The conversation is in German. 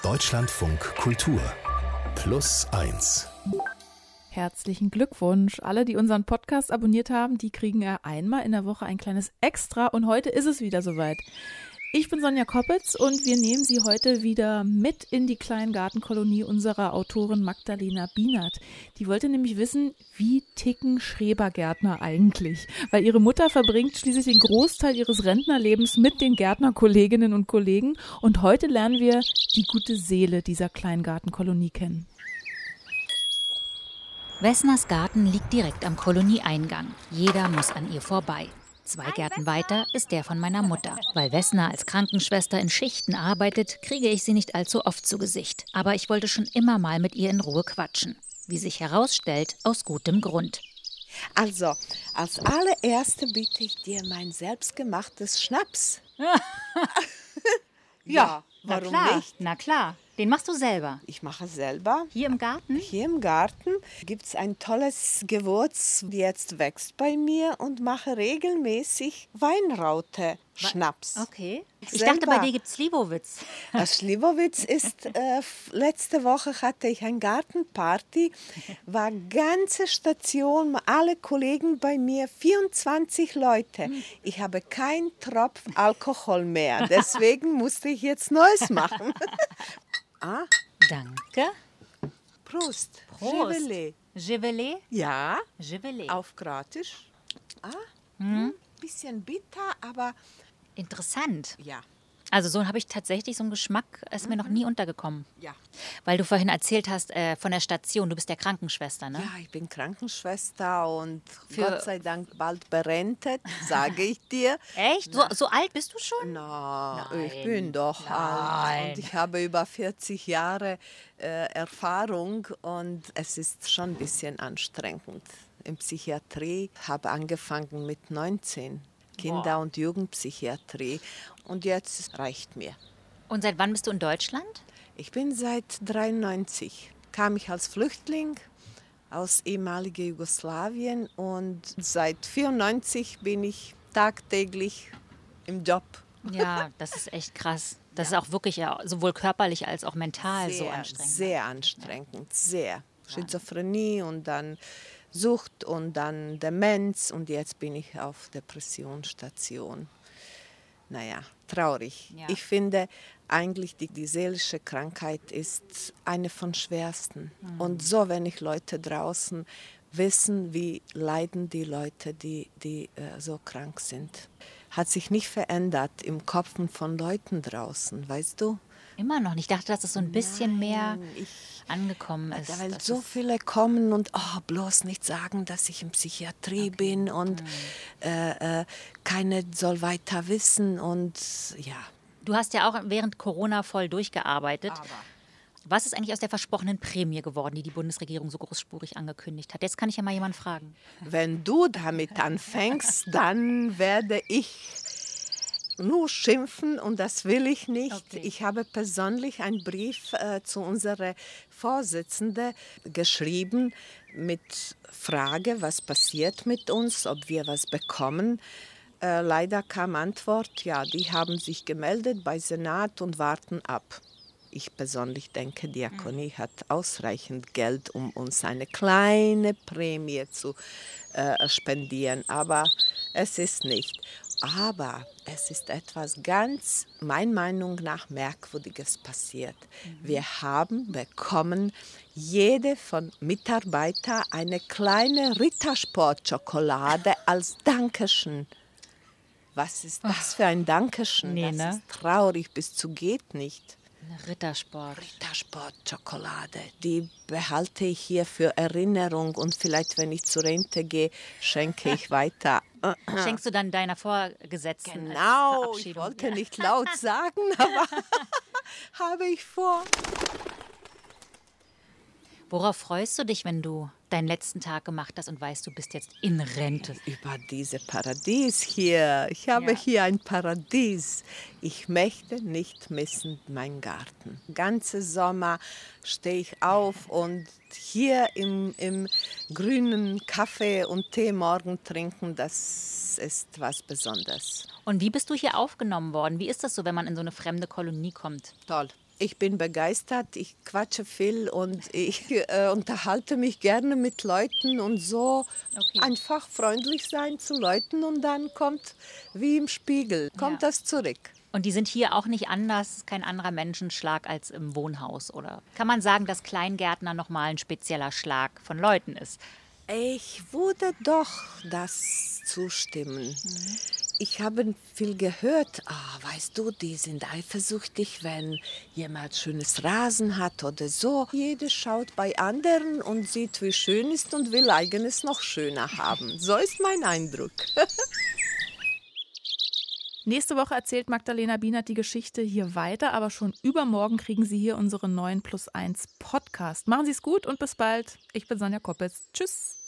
Deutschlandfunk Kultur +1. Herzlichen Glückwunsch. Alle, die unseren Podcast abonniert haben, die kriegen ja einmal in der Woche ein kleines Extra und heute ist es wieder soweit. Ich bin Sonja Koppitz und wir nehmen Sie heute wieder mit in die Kleingartenkolonie unserer Autorin Magdalena Bienert. Die wollte nämlich wissen, wie ticken Schrebergärtner eigentlich? Weil ihre Mutter verbringt schließlich den Großteil ihres Rentnerlebens mit den Gärtnerkolleginnen und Kollegen und heute lernen wir die gute Seele dieser Kleingartenkolonie kennen. Wessners Garten liegt direkt am Kolonieeingang. Jeder muss an ihr vorbei. 2 Gärten weiter ist der von meiner Mutter. Weil Wessner als Krankenschwester in Schichten arbeitet, kriege ich sie nicht allzu oft zu Gesicht. Aber ich wollte schon immer mal mit ihr in Ruhe quatschen. Wie sich herausstellt, aus gutem Grund. Also, als allererste biete ich dir mein selbstgemachtes Schnaps. Ja, warum nicht? Na klar, den machst du selber. Ich mache selber. Hier im Garten? Hier im Garten gibt es ein tolles Gewürz, das jetzt wächst bei mir und mache regelmäßig Weinraute-Schnaps. Okay. Ich Selber. dachte, bei dir gibt es Slivovitz. Das Slivovitz ist, letzte Woche hatte ich eine Gartenparty, war ganze Station, alle Kollegen bei mir, 24 Leute. Ich habe keinen Tropf Alkohol mehr, deswegen musste ich jetzt Neues machen. Danke. Prost. Prost. Givelet. Givelet? Ja, Givelet. auf Kroatisch. Bisschen bitter, aber Interessant. ja. Also so habe ich tatsächlich so einen Geschmack, ist mir noch nie untergekommen. Ja. Weil du vorhin erzählt hast von der Station, du bist ja Krankenschwester, ne? Ja, ich bin Krankenschwester und Gott sei Dank bald berentet, sage ich dir. Echt? So alt bist du schon? Na, Nein. ich bin doch alt und ich habe über 40 Jahre Erfahrung und es ist schon ein bisschen anstrengend. In Psychiatrie habe angefangen mit 19, Kinder- und Jugendpsychiatrie und jetzt reicht mir. Und seit wann bist du in Deutschland? Ich bin seit 1993, kam ich als Flüchtling aus ehemaligen Jugoslawien und seit 1994 bin ich tagtäglich im Job. Ja, das ist echt krass. Das ist auch wirklich ja, sowohl körperlich als auch mental so anstrengend. Sehr anstrengend, sehr. Schizophrenie und dann Sucht und dann Demenz und jetzt bin ich auf Depressionsstation. Naja, traurig. Ja. Ich finde eigentlich, die seelische Krankheit ist eine von schwersten. Und so, wenn ich Leute draußen wissen, wie leiden die Leute, die so krank sind. Hat sich nicht verändert im Kopf von Leuten draußen, weißt du? Immer noch nicht. Ich dachte, dass es so ein bisschen mehr ich- angekommen ist. Weil Das so ist- viele kommen und bloß nicht sagen, dass ich in Psychiatrie bin und keiner soll weiter wissen und ja. Du hast ja auch während Corona voll durchgearbeitet. Was ist eigentlich aus der versprochenen Prämie geworden, die die Bundesregierung so großspurig angekündigt hat? Jetzt kann ich ja mal jemanden fragen. Wenn du damit anfängst, dann werde ich nur schimpfen und das will ich nicht. Okay. Ich habe persönlich einen Brief zu unserer Vorsitzenden geschrieben mit Frage, was passiert mit uns, ob wir was bekommen. Leider kam Antwort, ja, die haben sich gemeldet bei Senat und warten ab. Ich persönlich denke, Diakonie hat ausreichend Geld, um uns eine kleine Prämie zu spendieren, aber es ist nicht. Aber es ist etwas ganz, meiner Meinung nach, Merkwürdiges passiert. Wir haben bekommen, jede von Mitarbeitern eine kleine Rittersport-Schokolade als Dankeschön. Was ist das für ein Dankeschön? Nee, das ne? ist traurig bis zu geht nicht. Rittersport. Rittersport-Schokolade, die behalte ich hier für Erinnerung und vielleicht, wenn ich zur Rente gehe, schenke ich weiter. Schenkst du dann deiner Vorgesetzten als Genau, ich Verabschiedung? wollte nicht laut sagen, aber habe ich vor. Worauf freust du dich, wenn du deinen letzten Tag gemacht hast und weißt, du bist jetzt in Rente? Über diese Paradies hier. Ich habe hier ein Paradies. Ich möchte nicht missen meinen Garten. Ganze Sommer stehe ich auf und hier im grünen Kaffee und Tee morgen trinken, das ist was Besonderes. Und wie bist du hier aufgenommen worden? Wie ist das so, wenn man in so eine fremde Kolonie kommt? Toll. Ich bin begeistert, ich quatsche viel und ich unterhalte mich gerne mit Leuten und so einfach freundlich sein zu Leuten und dann kommt wie im Spiegel, kommt das zurück. Und die sind hier auch nicht anders, kein anderer Menschenschlag als im Wohnhaus, oder? Kann man sagen, dass Kleingärtner nochmal ein spezieller Schlag von Leuten ist? Ich würde doch das zustimmen. Ich habe viel gehört, weißt du, die sind eifersüchtig, wenn jemand schönes Rasen hat oder so. Jeder schaut bei anderen und sieht, wie schön ist und will eigenes noch schöner haben. So ist mein Eindruck. Nächste Woche erzählt Magdalena Bienert die Geschichte hier weiter, aber schon übermorgen kriegen Sie hier unseren neuen +1 Podcast. Machen Sie es gut und bis bald. Ich bin Sonja Koppitz. Tschüss.